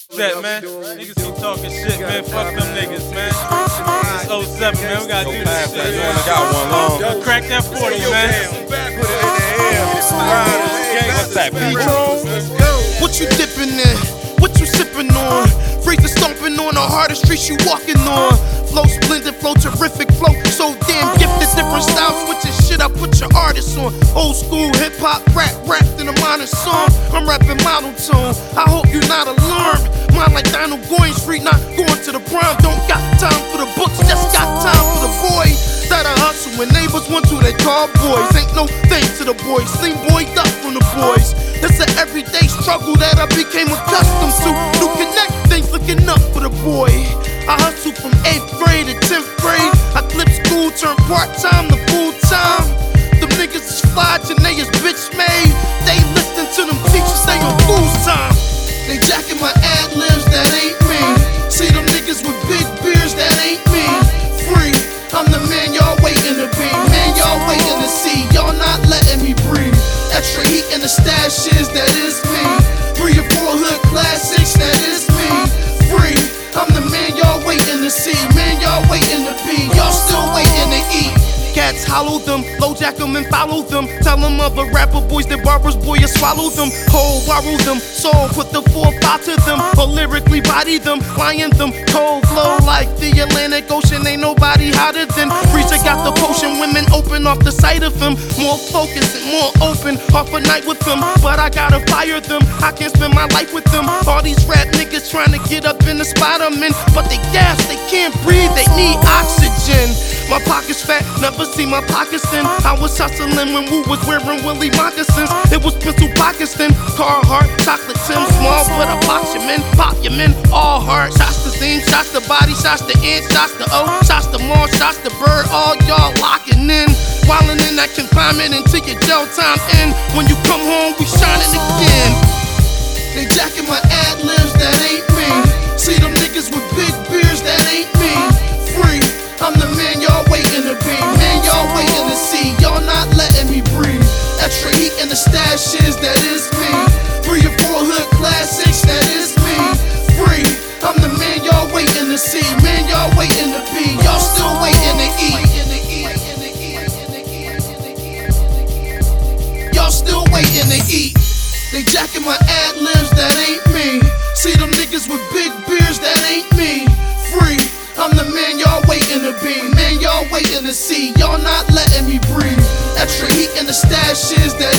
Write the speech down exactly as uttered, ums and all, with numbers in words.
Set, man. Niggas keep talking shit, man. Fuck them niggas, man. It's oh seven, man. We gotta do this shit, man. I got one long. Yo, crack that forty, man. What's that, B-Tron? What you dipping in? What you sipping on? Freezing stomping on the hardest streets you walking on. Flow splendid, flow terrific, flow so damn gifted. Different styles, switching shit, I put your artists on. Old school hip hop, rap, rapped in a minor song. I'm rapping model tone. I hope you're not alarmed. Mine like Donald Goyne Street, not going to the prom. Don't got time for the books, just got time for the boys that I hustle. When neighbors want to, they call boys. Ain't no thanks to the boys, sling boyed up from the boys. It's an everyday struggle that I became accustomed to. New connect things, looking up for the boy. I hustle from eighth grade to tenth grade. I clip school, turn part-time to full-time. Them niggas is fly, Janae is bitch made. They listen to them teachers, they on fool's time. They jacking my ad-libs, that ain't me. See them niggas with big beards, that ain't me. Free, I'm the man y'all waiting to be. Man y'all waiting to see, y'all not letting me breathe. Extra heat in the stashes, that is me. Three or four hood classics, that is me. Free, I'm the man y'all waiting to see. Man y'all waiting to be, y'all still waiting to eat. Cats hollow them, low jack them and follow them. Tell them other rapper boys that barbers boy you swallow them. Whole borrow them, soul put the four five to them. Or lyrically body them, lion them. Cold flow like the Atlantic Ocean, ain't nobody hotter than. Preacher got the potion, women open off the sight of him. More focused and more open, off a night with them. But I gotta fire them, I can't spend my life with them. All these rap niggas trying to get up in the spot I'm in. But they gas, they can't breathe, they need oxygen. My pockets fat, never see my pockets thin. I was hustling when Wu was wearing Willie moccasins. It was pencil pockets thin, Carhartt, chocolate Tim, small but I box your men, pop your men, all hard. Shots to Zine, shots to body, shots to ant, shots to O, shots to Mall, shots to Bird, all y'all locking in. Wildin' in that confinement until your jail time end. When you come home, we shining again. They jacking my ad-libs, that ain't me. See them niggas with big beards, that ain't me. Free, I'm the man y'all waiting to be. Man y'all waiting to see, y'all not letting me breathe. Extra heat in the stashes, that is me. Three or four hood classics, that is me. Free, I'm the man y'all waiting to see. Man y'all waiting to be, y'all still waiting to eat. Y'all still waiting to eat. They jacking my ad-libs, that ain't me. See them niggas with big beards, that ain't me. Free, I'm the man y'all waiting to be. Man y'all waiting to see, y'all not letting me breathe. Extra heat in the stashes, that